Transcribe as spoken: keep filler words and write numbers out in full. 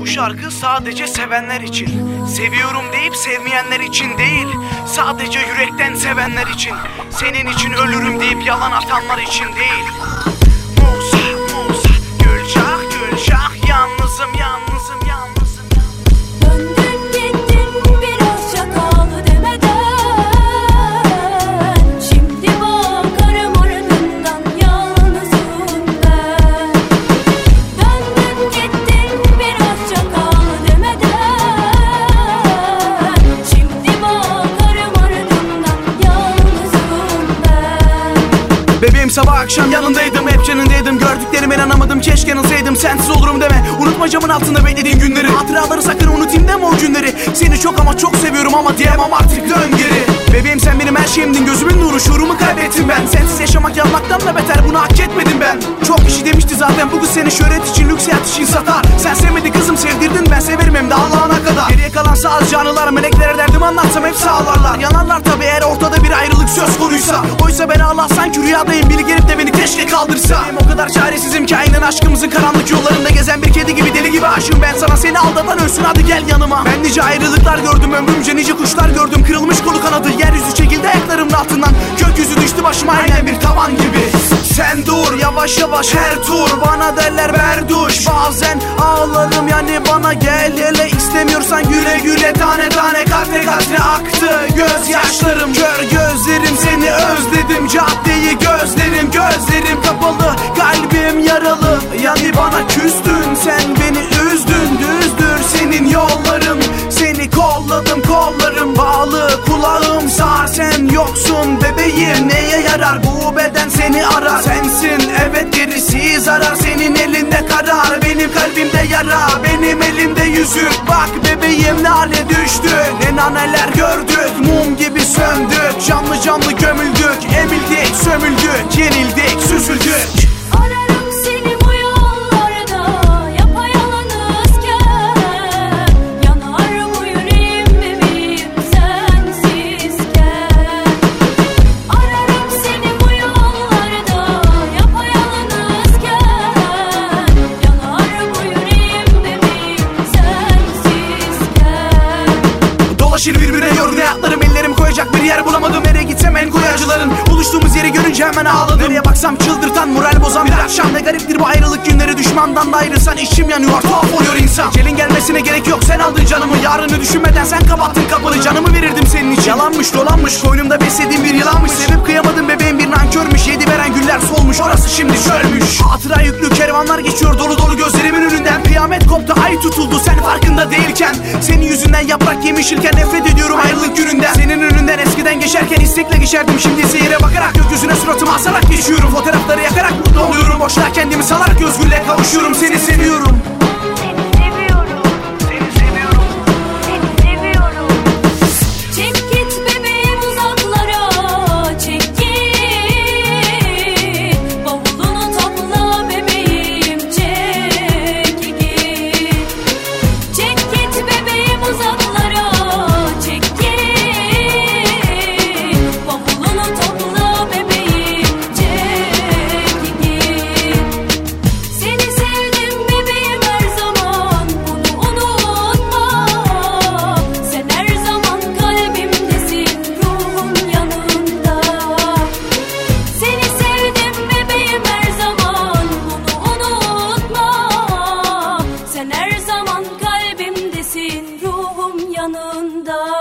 şarkı sadece sevenler için. Seviyorum deyip sevmeyenler için değil, sadece yürekten sevenler için. Senin için ölürüm deyip yalan atanlar için değil. Musa, Musa, Gülşah, Gülşah, yalnızım, yalnızım, yalnızım. Döndün gittin birazcık ağlı demeden. Şimdi bakarım ardından yalnızım ben. Döndün gittin birazcık ağlı demeden. Şimdi bakarım ardından yalnızım ben. Bebeğim sabah akşam yanındaydım, hep yanındaydım. Gördüklerime inanamadım, keşke yanılsaydım. Sensiz olurum deme, unutma camın altında beklediğin günleri. Hatıraları sakın unutayım deme o günleri. Seni çok ama çok seviyorum ama diyemem artık, dön geri. Bebeğim sen benim her şeyimdin, gözümün nuru, şuurumu kaybettim ben. Sensiz yaşamak yanmaktan da beter, bunu hak etmedim ben. Çok kişi demişti zaten bu kız seni şöhret için, lüks hayat için satar. Sen sevmedin kızım, sevdirdin, ben severim hem de Allah'ına kadar. Geriye kalan sadece anılar, meleklere derdim anlatsam hepsi ağlarlar. Yanarlar tabi eğer ortada bir ayrılık söz konuysa. Oysa ben ağlar sanki rüyadayım, biri gelip de beni keşke kaldırsa. Benim o kadar çaresizim ki aynen aşkımızın karanlık yollarında gezen bir kedi gibi, deli gibi aşığım ben sana. Seni aldatan ölsün, hadi gel yanıma. Ben nice ayrılıklar gördüm ömrümce, nice kuşlar gördüm kırılmış kolu kanadı. Yeryüzü çekildi ayaklarımın altından, gökyüzü düştü başıma aynen bir tavan gibi. Sen dur yavaş yavaş her tur, bana derler berduş. Bazen ağlarım yani bana gel hele, istemiyorsan güle güle. Tane tane katre katre aktı gözyaşlarım, kör gözlerim seni özledim. Caddeyi gözlerim, gözlerim kapalı, kalbim yaralı. Yani bana küstün, sen beni üzdün, düzdür senin yolların. Seni kolladım, kollarım bağlı, kulağım sağır, sen yoksun bebeğim. Neye yarar bu beden seni arar. Sensin evet gerisi zarar, senin elinde karar, benim kalbimde yara, benim elimde yüzük. Bak bebeğim ne hale düştü, ne naneler gördük, mum gibi söndük. Canlı canlı gömüldük, emildik, sömüldük, yenildik, süzüldük. Ararım seni bu yollarda yapayalnızken. Yanar bu yüreğim bebeğim sensizken. Ararım seni bu yollarda yapayalnızken. Yanar bu yüreğim bebeğim sensizken. Dolaşır birbirine yorgun hayatlarım, ellerim koyacak bir yer bulamadım. Nereye gitsem en koyu acıların, buluştuğumuz yeri görünce hemen ağladım. Nereye baksam çıldırtan, moral bozan bir akşam. Ne gariptir bu ayrılık günleri, düşmandan da ayrılsan içim yanıyor, tuhaf oluyor insan. Gelin gelmesine gerek yok, sen aldın canımı. Yarını düşünmeden sen kapattın kapını, canımı verirdim senin için. Yalanmış dolanmış, koynumda beslediğim bir yılanmış. Sevip kıyamadım bebeğim bir nankörmüş, yedi veren güller solmuş, orası şimdi çölmüş. Hatıra yüklü kervanlar geçiyor dolu dolu gözlerimin önünden. Kıyamet koptu, ay tutuldu sen farkında değilken. Senin yüzünden yaprak yemişirken nefret ediyorum ayrılık gününden. Senin önünden eskiden geçerken istekle geçerdim, şimdi ise yere bakarak gökyüzüne suratımı asarak geçiyorum. Fotoğrafları yakarak mutlu oluyorum, boşluğa kendimi salarak özgürlüğe kavuşuyorum. Seni seviyorum. Çek git bebeğim uzaklara, çek git. Bavulunu topla bebeğim, çek git. Çek git bebeğim uzaklara, çek git. Bavulunu topla bebeğim, çek git. Seni sevdim bebeğim her zaman, bunu unutma. Sen her zaman kalbimdesin, ruhum yanında. Seni sevdim bebeğim her zaman, bunu unutma. Sen her zaman kalbimdesin, ruhum yanında.